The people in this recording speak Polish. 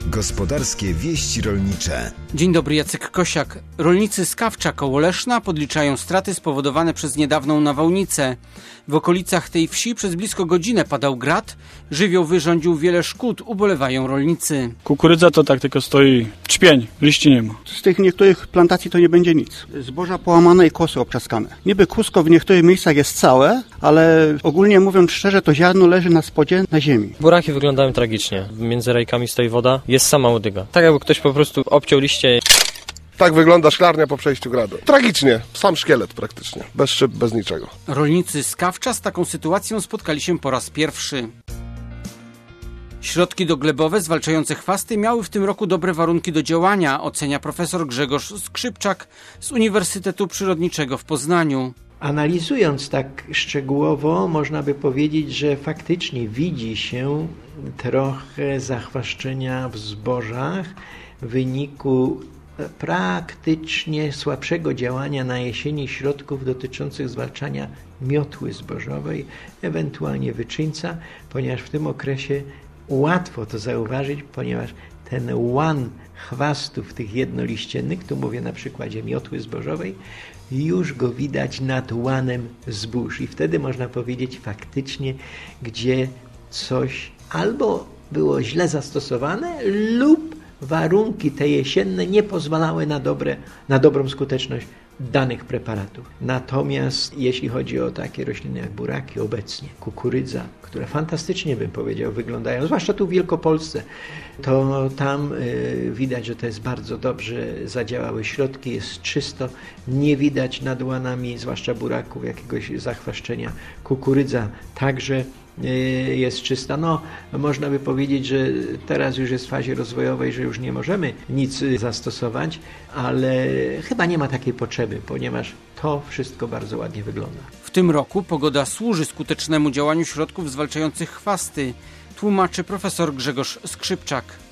Gospodarskie wieści rolnicze. Dzień dobry, Jacek Kosiak. Rolnicy z Kawcza koło Leszna podliczają straty spowodowane przez niedawną nawałnicę. W okolicach tej wsi przez blisko godzinę padał grad, żywioł wyrządził wiele szkód, ubolewają rolnicy. Kukurydza to tak tylko stoi czpień, liści nie ma. Z tych niektórych plantacji to nie będzie nic. Zboża połamane i kosy obczaskane. Niby kusko w niektórych miejscach jest całe, ale ogólnie mówiąc szczerze, to ziarno leży na spodzie, na ziemi. Buraki wyglądają tragicznie. Między rajkami stoi woda, jest sama łodyga. Tak jakby ktoś po prostu obciął liście. Tak wygląda szklarnia po przejściu gradu. Tragicznie, sam szkielet praktycznie, bez szyb, bez niczego. Rolnicy z Kawcza z taką sytuacją spotkali się po raz pierwszy. Środki doglebowe zwalczające chwasty miały w tym roku dobre warunki do działania, ocenia profesor Grzegorz Skrzypczak z Uniwersytetu Przyrodniczego w Poznaniu. Analizując tak szczegółowo, można by powiedzieć, że faktycznie widzi się trochę zachwaszczenia w zbożach w wyniku praktycznie słabszego działania na jesieni środków dotyczących zwalczania miotły zbożowej, ewentualnie wyczyńca, ponieważ w tym okresie łatwo to zauważyć, ponieważ ten łan chwastów tych jednoliściennych, tu mówię na przykładzie miotły zbożowej, już go widać nad łanem zbóż i wtedy można powiedzieć faktycznie, gdzie coś albo było źle zastosowane lub warunki te jesienne nie pozwalały na dobrą skuteczność danych preparatów. Natomiast jeśli chodzi o takie rośliny jak buraki obecnie, kukurydza, które fantastycznie bym powiedział wyglądają, zwłaszcza tu w Wielkopolsce, to tam widać, że to jest bardzo dobrze zadziałały środki, jest czysto, nie widać nad łanami, zwłaszcza buraków, jakiegoś zachwaszczenia. Kukurydza także jest czysta. No, można by powiedzieć, że teraz już jest w fazie rozwojowej, że już nie możemy nic zastosować, ale chyba nie ma takiej potrzeby, ponieważ to wszystko bardzo ładnie wygląda. W tym roku pogoda służy skutecznemu działaniu środków zwalczających chwasty, tłumaczy profesor Grzegorz Skrzypczak.